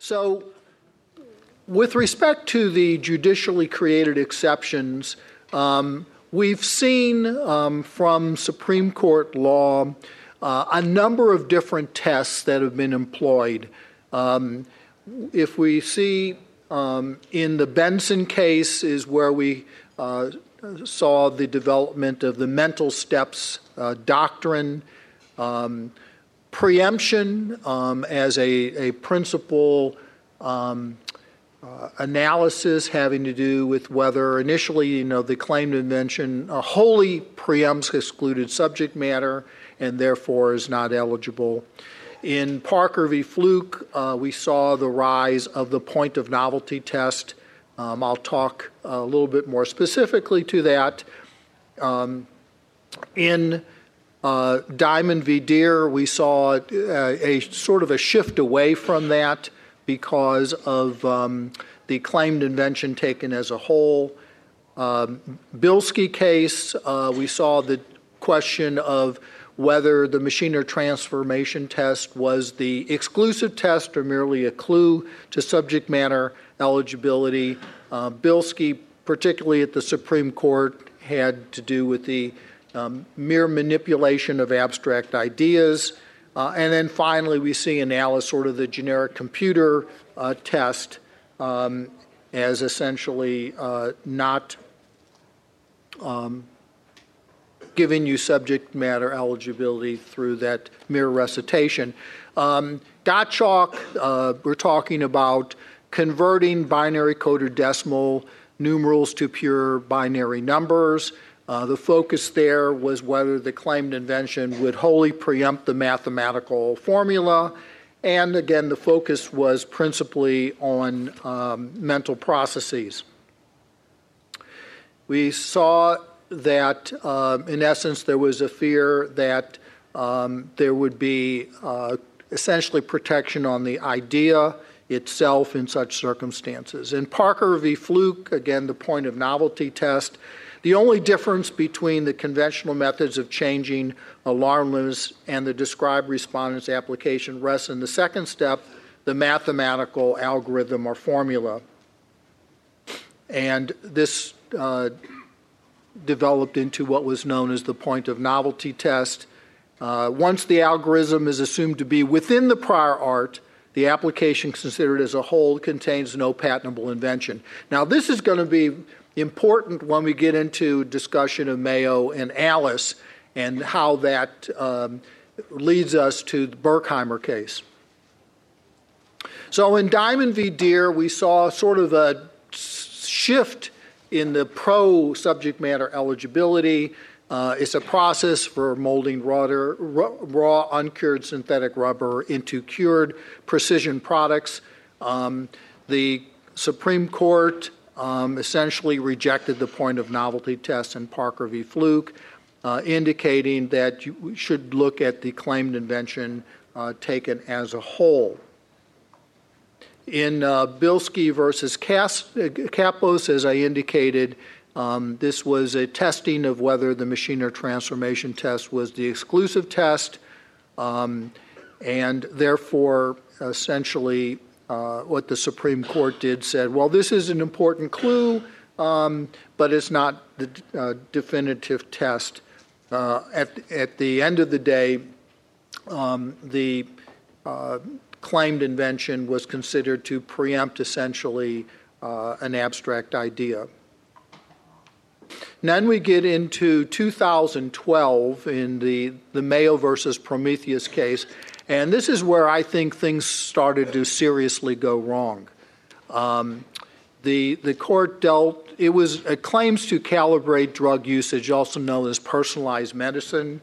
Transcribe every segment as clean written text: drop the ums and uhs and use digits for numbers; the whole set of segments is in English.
So with respect to the judicially created exceptions, we've seen from Supreme Court law a number of different tests that have been employed. If we see in the Benson case is where we saw the development of the mental steps doctrine, preemption as a principal analysis having to do with whether initially, the claimed invention wholly preempts excluded subject matter and therefore is not eligible. In Parker v. Fluke, we saw the rise of the point of novelty test. I'll talk a little bit more specifically to that. In Diamond v. Deere, we saw a sort of a shift away from that because of the claimed invention taken as a whole. Bilski case, we saw the question of whether the Machiner transformation test was the exclusive test or merely a clue to subject matter eligibility. Bilski, particularly at the Supreme Court, had to do with the mere manipulation of abstract ideas. And then finally, we see in Alice sort of the generic computer test as essentially not giving you subject matter eligibility through that mere recitation. Gottschalk, we're talking about converting binary coded decimal numerals to pure binary numbers. The focus there was whether the claimed invention would wholly preempt the mathematical formula. And again, the focus was principally on mental processes. We saw that, in essence, there was a fear that there would be essentially protection on the idea itself in such circumstances. In Parker v. Fluke, again, the point of novelty test, the only difference between the conventional methods of changing alarm limits and the described respondent's application rests in the second step, the mathematical algorithm or formula. And this developed into what was known as the point of novelty test. Once the algorithm is assumed to be within the prior art, the application considered as a whole contains no patentable invention. Now, this is going to be important when we get into discussion of Mayo and Alice and how that leads us to the Berkheimer case. So in Diamond v. Deere, we saw sort of a shift in the pro-subject matter eligibility. It's a process for molding raw uncured synthetic rubber into cured precision products. The Supreme Court essentially rejected the point of novelty test in Parker v. Fluke, indicating that you should look at the claimed invention taken as a whole. In Bilski versus Kapos, as I indicated, this was a testing of whether the Machiner transformation test was the exclusive test, and therefore, essentially, what the Supreme Court did said, well, this is an important clue, but it's not the definitive test. At the end of the day, the claimed invention was considered to preempt essentially an abstract idea. Then we get into 2012 in the Mayo versus Prometheus case, and this is where I think things started to seriously go wrong. The court dealt, it was claims to calibrate drug usage, also known as personalized medicine.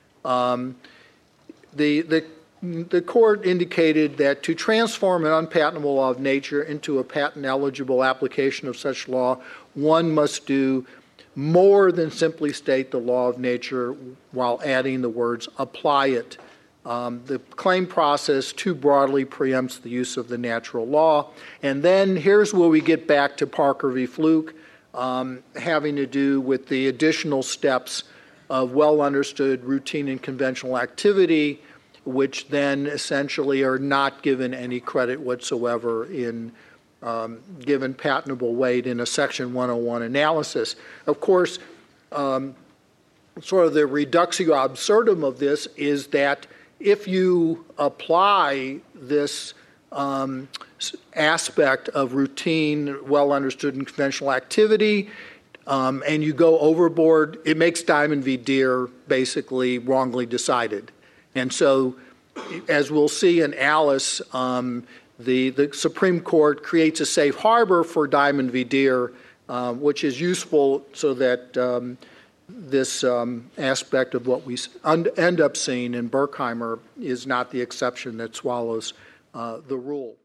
The court indicated that to transform an unpatentable law of nature into a patent-eligible application of such law, one must do more than simply state the law of nature while adding the words apply it. The claim process too broadly preempts the use of the natural law. And then here's where we get back to Parker v. Fluke, having to do with the additional steps of well-understood routine and conventional activity which then essentially are not given any credit whatsoever in given patentable weight in a Section 101 analysis. Of course, sort of the reductio absurdum of this is that if you apply this aspect of routine, well understood and conventional activity, and you go overboard, it makes Diamond v. Deere basically wrongly decided. And so, as we'll see in Alice, the Supreme Court creates a safe harbor for Diamond v. Deere, which is useful so that this aspect of what we end up seeing in Berkheimer is not the exception that swallows the rule.